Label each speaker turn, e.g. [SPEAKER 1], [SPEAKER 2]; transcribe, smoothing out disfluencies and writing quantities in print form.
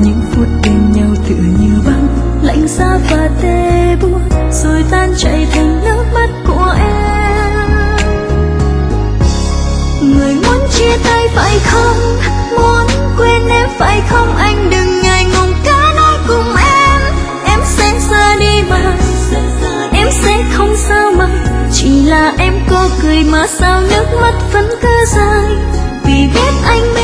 [SPEAKER 1] Những phút bên nhau tựa như băng lạnh giá và tê buốt, rồi tan chảy thành nước mắt của em. Người muốn chia tay phải không, muốn quên em phải không? Anh đừng ngại ngùng cả nói cùng em sẽ ra đi mà, em sẽ không sao mà. Chỉ là em có cười mà sao nước mắt vẫn cứ rơi, vì biết anh